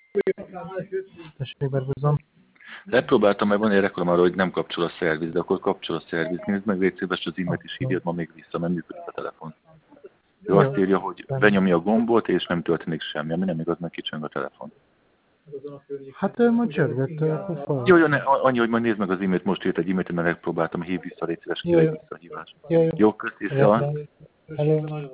Tessék, Berbuzom. Lepróbáltam, mert van egy reklám arra, hogy nem kapcsol a szerviz, de akkor kapcsol a szerviz. Nézd meg, légy szíves, az e-mailt is hívjad ma még vissza, mert működik a telefon. Ő azt írja, hogy benyomja a gombot, és nem történik semmi, ami nem igaz, mert kicsöng a telefon. Hát ő ma csörgött, akkor fel. Jó, annyi, hogy majd nézd meg az e-mailt, most írt egy e-mailt, mert megpróbáltam, hív vissza, légy szíves, kérj visszahívást. Jó, köszi, Hello.